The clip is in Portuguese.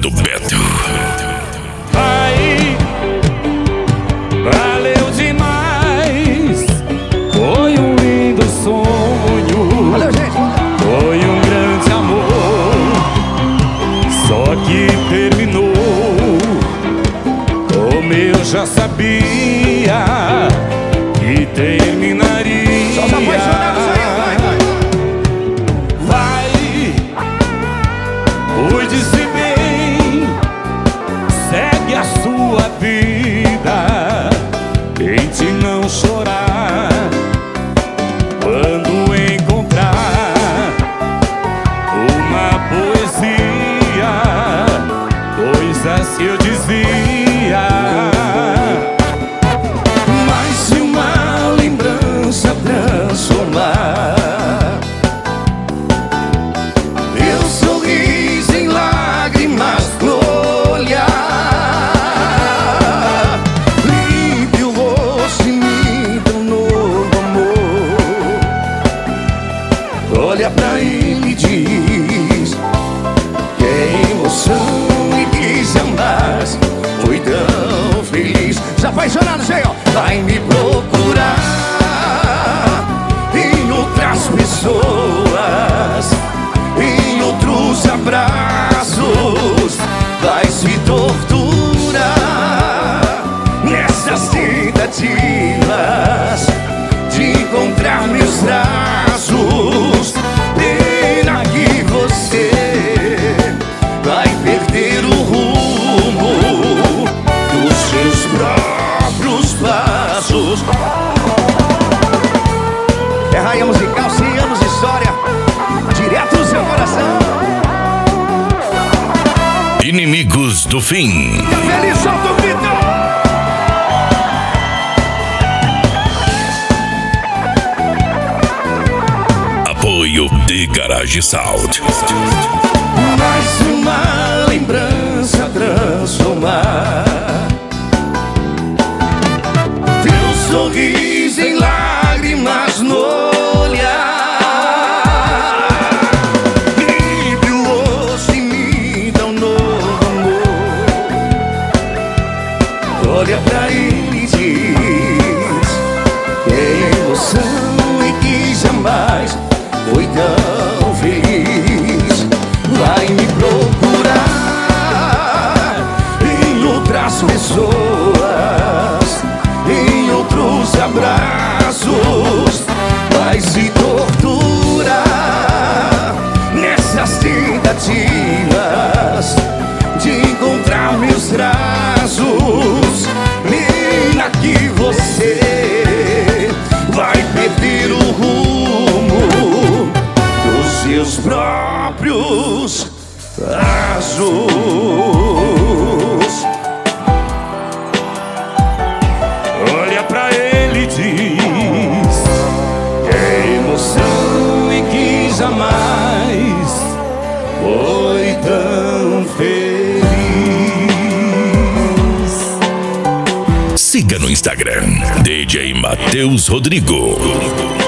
do Beto. Ai, valeu demais. Foi um lindo sonho. Valeu, gente. Foi um grande amor. Só que terminou. Como eu já sabia que terminaria. Só os apaixonados aí, vai. Cuide-se bem, segue a sua vida. Tente não chorar quando encontrar uma poesia, coisas que eu dizia. Mas se uma lembrança transformar meu sorriso em lágrimas no olhar, limpe o rosto e me dê um novo amor. Olha pra ele e diz que é emoção e que jamais foi tão feliz. Os apaixonados aí, ó. Vai me procurar em outras pessoas, em outros abraços. Vai se torturar nessas tentativas de encontrar meus traços. Pena que você vai perder o rumo dos seus próprios passos. É raia musical, 100 anos de história. Direto no seu coração. Inimigos do Fim. Feliz, solta o grito. Apoio de Garage Sound. Mais uma lembrança transformar teu sorriso em lágrimas no olhar. Limpe o rosto e me dá um novo amor. Olha pra ele e diz que é emoção e que jamais foi tão feliz. Vai me procurar em outras pessoas, em outros abraços. Vai se torturar nessas tentativas de encontrar meus traços. Pena que você vai perder o rumo dos seus próprios passos. Olha pra ele e diz que é emoção e que jamais foi tão feliz. Siga no Instagram, DJ Matheus Rodrigo.